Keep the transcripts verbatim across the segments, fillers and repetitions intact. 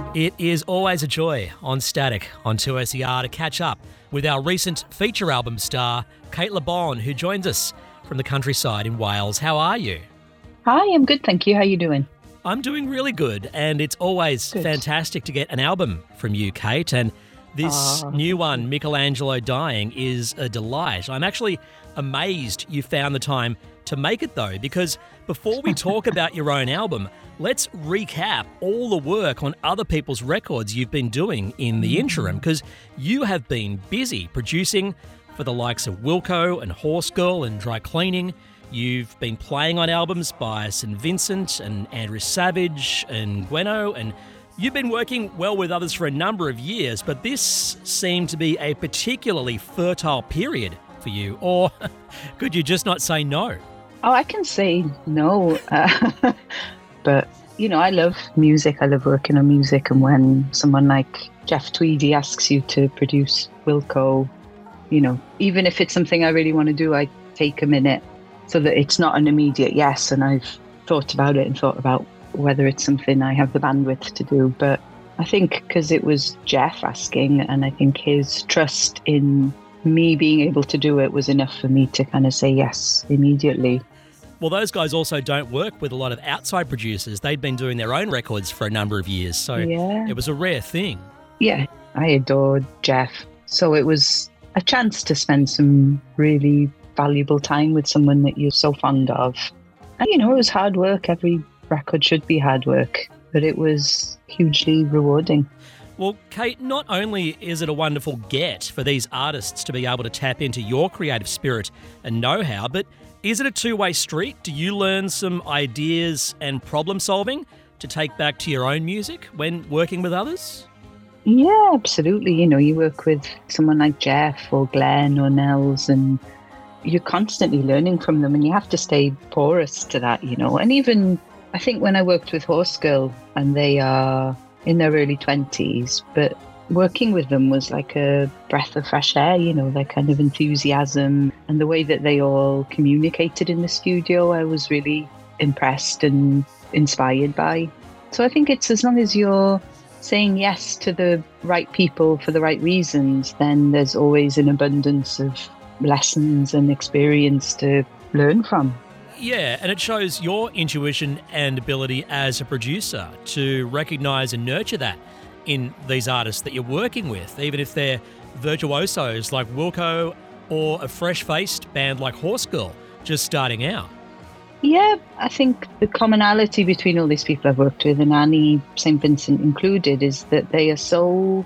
It is always a joy on Static on two S E R to catch up with our recent feature album star, Kate LeBon, who joins us from the countryside in Wales. How are you? Hi, I'm good, thank you. How are you doing? I'm doing really good, and it's always good. Fantastic to get an album from you, Kate, and this oh, new one, Michelangelo Dying, is a delight. I'm actually amazed you found the time to make it, though, because before we talk about your own album, let's recap all the work on other people's records you've been doing in the interim, because you have been busy producing for the likes of Wilco and Horse Girl and Dry Cleaning. You've been playing on albums by Saint Vincent and Andrew Savage and Gweno, and you've been working well with others for a number of years, but this seemed to be a particularly fertile period for you, or could you just not say no? Oh, I can say no, uh, but, you know, I love music. I love working on music, and when someone like Jeff Tweedy asks you to produce Wilco, you know, even if it's something I really want to do, I take a minute so that it's not an immediate yes, and I've thought about it and thought about whether it's something I have the bandwidth to do. But I think because it was Jeff asking, and I think his trust in me being able to do it was enough for me to kind of say yes immediately. Well, those guys also don't work with a lot of outside producers. They'd been doing their own records for a number of years, so yeah. It was a rare thing. Yeah, I adored Jeff. So it was a chance to spend some really valuable time with someone that you're so fond of. And, you know, it was hard work. Every record should be hard work, but it was hugely rewarding. Well, Kate, not only is it a wonderful get for these artists to be able to tap into your creative spirit and know-how, but is it a two-way street? Do you learn some ideas and problem solving to take back to your own music when working with others? Yeah, absolutely. You know, you work with someone like Jeff or Glenn or Nels, and you're constantly learning from them, and you have to stay porous to that, you know. And even, I think when I worked with Horse Girl, and they are in their early twenties, but working with them was like a breath of fresh air, you know, their kind of enthusiasm and the way that they all communicated in the studio, I was really impressed and inspired by. So I think it's as long as you're saying yes to the right people for the right reasons, then there's always an abundance of lessons and experience to learn from. Yeah, and it shows your intuition and ability as a producer to recognise and nurture that in these artists that you're working with, even if they're virtuosos like Wilco or a fresh-faced band like Horse Girl just starting out. Yeah, I think the commonality between all these people I've worked with, and Annie Saint Vincent included, is that they are so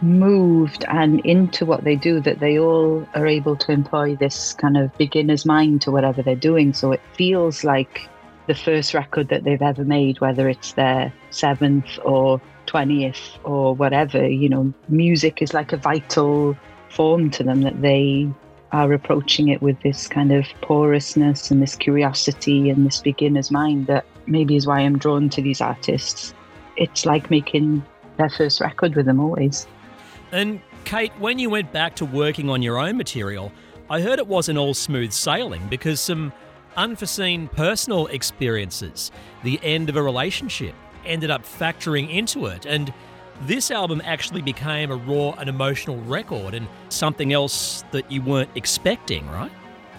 moved and into what they do that they all are able to employ this kind of beginner's mind to whatever they're doing. So it feels like the first record that they've ever made, whether it's their seventh or twentieth or whatever. You know, music is like a vital form to them, that they are approaching it with this kind of porousness and this curiosity and this beginner's mind that maybe is why I'm drawn to these artists. It's like making their first record with them always. And Kate, when you went back to working on your own material, I heard it wasn't all smooth sailing because some unforeseen personal experiences, the end of a relationship, ended up factoring into it. And this album actually became a raw and emotional record and something else that you weren't expecting, right?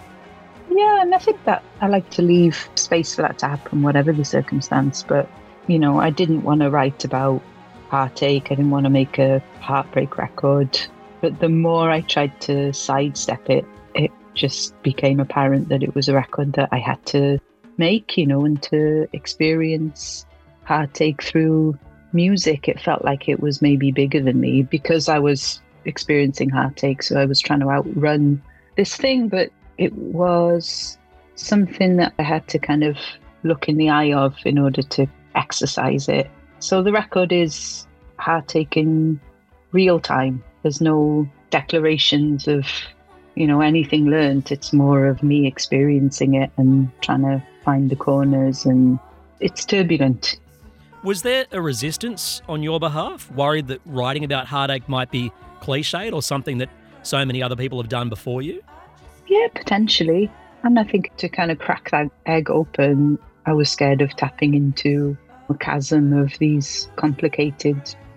Yeah, and I think that I like to leave space for that to happen, whatever the circumstance. But, you know, I didn't want to write about heartache. I didn't want to make a heartbreak record. But the more I tried to sidestep it, it just became apparent that it was a record that I had to make, you know, and to experience heartache through music. It felt like it was maybe bigger than me because I was experiencing heartache. So I was trying to outrun this thing, but it was something that I had to kind of look in the eye of in order to exercise it. So the record is heartache in real time. There's no declarations of, you know, anything learned. It's more of me experiencing it and trying to find the corners, and it's turbulent. Was there a resistance on your behalf, worried that writing about heartache might be cliched or something that so many other people have done before you? Yeah, potentially. And I think to kind of crack that egg open, I was scared of tapping into a chasm of these complicated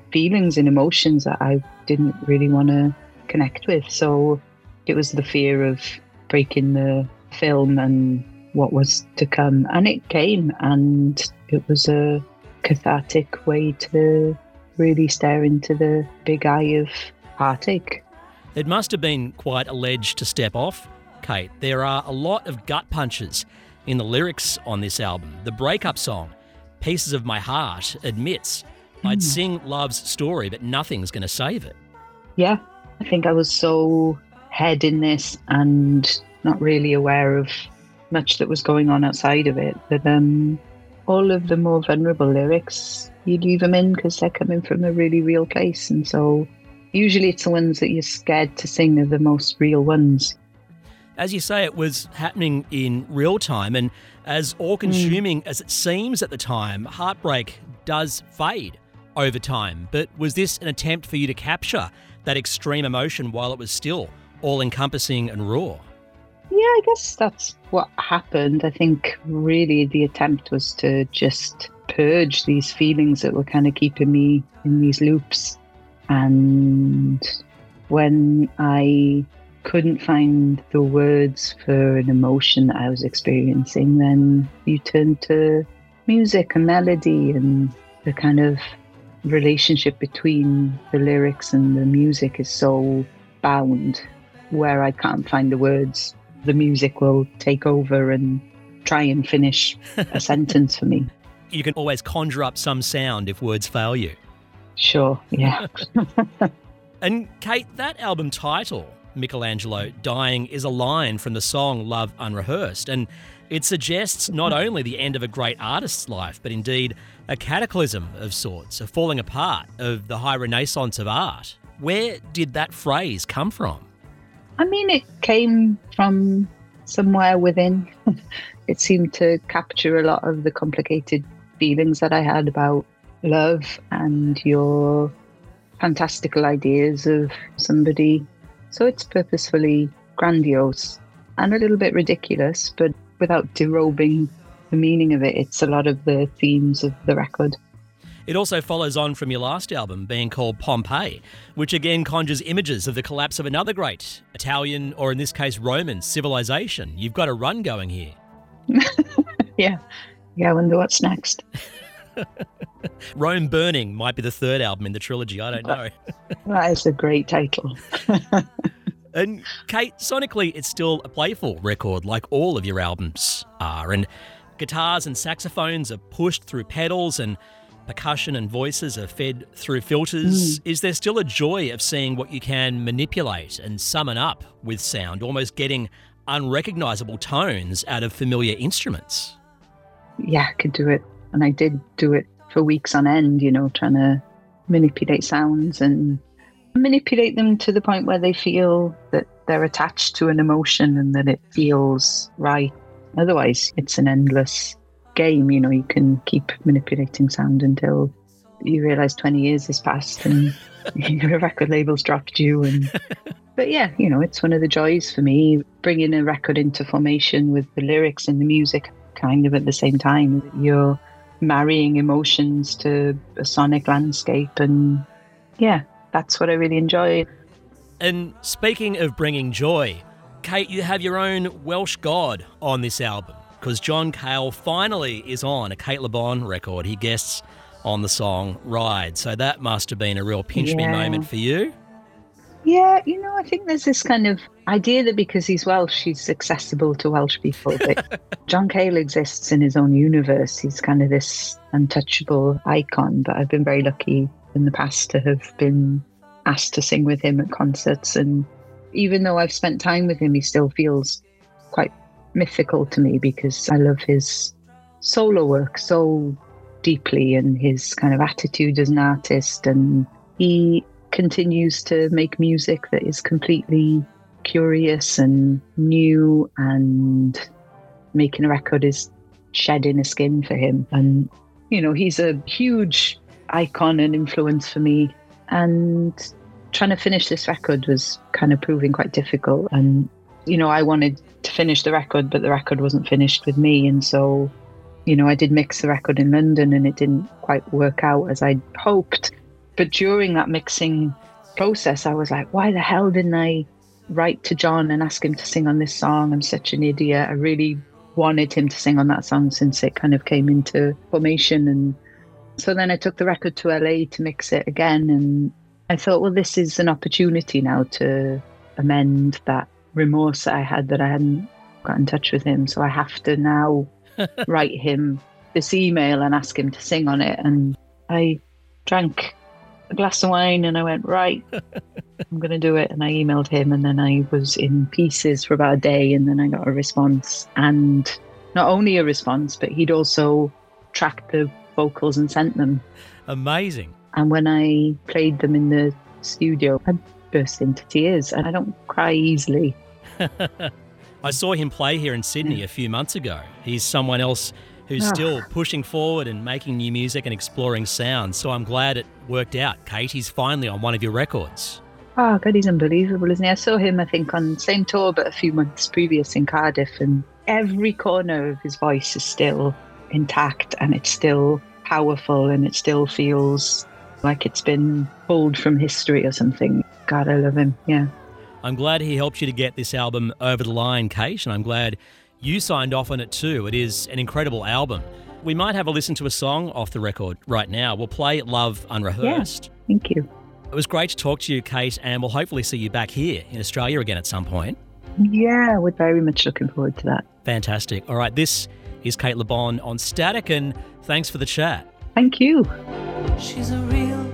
feelings and emotions that I didn't really want to connect with. So it was the fear of breaking the film and what was to come. And it came, and it was a cathartic way to really stare into the big eye of heartache. It must have been quite a ledge to step off, Kate. There are a lot of gut punches in the lyrics on this album. The breakup song, Pieces of My Heart, admits, mm. I'd sing love's story, but nothing's going to save it. Yeah, I think I was so head in this and not really aware of much that was going on outside of it, that um, all of the more vulnerable lyrics, you leave them in because they're coming from a really real place. And so usually it's the ones that you're scared to sing are the most real ones. As you say, it was happening in real time, and as all-consuming mm. as it seems at the time, heartbreak does fade over time. But was this an attempt for you to capture that extreme emotion while it was still all-encompassing and raw? Yeah, I guess that's what happened. I think really the attempt was to just purge these feelings that were kind of keeping me in these loops. And when I couldn't find the words for an emotion that I was experiencing, then you turn to music and melody, and the kind of relationship between the lyrics and the music is so bound. Where I can't find the words, the music will take over and try and finish a sentence for me. You can always conjure up some sound if words fail you. Sure, yeah. And Kate, that album title, Michelangelo Dying, is a line from the song Love Unrehearsed, and it suggests not only the end of a great artist's life, but indeed a cataclysm of sorts, a falling apart of the high renaissance of art. Where did that phrase come from? I mean, it came from somewhere within. It seemed to capture a lot of the complicated feelings that I had about love and your fantastical ideas of somebody. So it's purposefully grandiose and a little bit ridiculous, but without derobing the meaning of it. It's a lot of the themes of the record. It also follows on from your last album being called Pompeii, which again conjures images of the collapse of another great Italian, or in this case Roman, civilization. You've got a run going here. yeah. Yeah, I wonder what's next. Rome Burning might be the third album in the trilogy. I don't know. That is a great title. And Kate, sonically, it's still a playful record like all of your albums are. And guitars and saxophones are pushed through pedals, and percussion and voices are fed through filters. Mm. Is there still a joy of seeing what you can manipulate and summon up with sound, almost getting unrecognisable tones out of familiar instruments? Yeah, I could do it. And I did do it for weeks on end, you know, trying to manipulate sounds and manipulate them to the point where they feel that they're attached to an emotion and that it feels right. Otherwise, it's an endless game. You know, you can keep manipulating sound until you realise twenty years has passed and your record label's dropped you. And But yeah, you know, it's one of the joys for me, bringing a record into formation with the lyrics and the music kind of at the same time. You're marrying emotions to a sonic landscape, and yeah, that's what I really enjoy. And speaking of bringing joy, Kate, you have your own Welsh god on this album, because John Cale finally is on a Cate Le Bon record. He guests on the song Ride, so that must have been a real pinch me yeah. moment for you. Yeah, you know, I think there's this kind of idea that because he's Welsh, he's accessible to Welsh people. But John Cale exists in his own universe. He's kind of this untouchable icon. But I've been very lucky in the past to have been asked to sing with him at concerts. And even though I've spent time with him, he still feels quite mythical to me because I love his solo work so deeply and his kind of attitude as an artist. And he continues to make music that is completely curious and new, and making a record is shedding a skin for him. And, you know, he's a huge icon and influence for me. And trying to finish this record was kind of proving quite difficult. And, you know, I wanted to finish the record, but the record wasn't finished with me. And so, you know, I did mix the record in London and it didn't quite work out as I'd hoped. But during that mixing process, I was like, why the hell didn't I write to John and ask him to sing on this song? I'm such an idiot. I really wanted him to sing on that song since it kind of came into formation. And so then I took the record to L A to mix it again. And I thought, well, this is an opportunity now to amend that remorse that I had that I hadn't got in touch with him. So I have to now write him this email and ask him to sing on it. And I drank a glass of wine and I went, right, I'm going to do it. And I emailed him, and then I was in pieces for about a day, and then I got a response. And not only a response, but he'd also tracked the vocals and sent them. Amazing. And when I played them in the studio, I burst into tears, and I don't cry easily. I saw him play here in Sydney a few months ago. He's someone else who's Oh. still pushing forward and making new music and exploring sounds. So I'm glad it worked out, Kate. He's finally on one of your records. Oh, God, he's unbelievable, isn't he? I saw him, I think, on the same tour, but a few months previous in Cardiff, and every corner of his voice is still intact, and it's still powerful, and it still feels like it's been pulled from history or something. God, I love him, yeah. I'm glad he helped you to get this album over the line, Kate, and I'm glad you signed off on it too. It is an incredible album. We might have a listen to a song off the record right now. We'll play Love Unrehearsed. Yeah, thank you. It was great to talk to you, Kate, and we'll hopefully see you back here in Australia again at some point. Yeah, we're very much looking forward to that. Fantastic. All right, this is Kate Le Bon on Static, and thanks for the chat. Thank you. She's a real